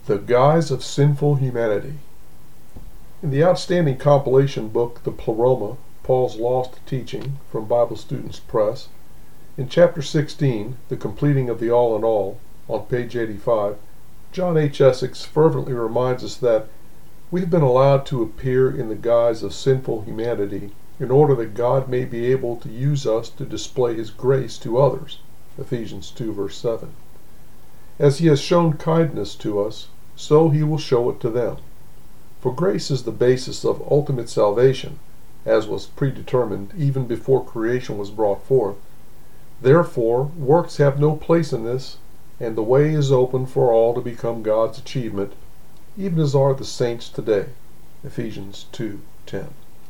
The Guise of Sinful Humanity. In the outstanding compilation book, The Pleroma, Paul's Lost Teaching, from Bible Students Press, in chapter 16, The Completing of the All in All, on page 85, John H. Essex fervently reminds us that we have been allowed to appear in the guise of sinful humanity in order that God may be able to use us to display His grace to others. Ephesians 2, verse 7. As He has shown kindness to us, so He will show it to them. For grace is the basis of ultimate salvation, as was predetermined even before creation was brought forth. Therefore, works have no place in this, and the way is open for all to become God's achievement, even as are the saints today. Ephesians 2:10.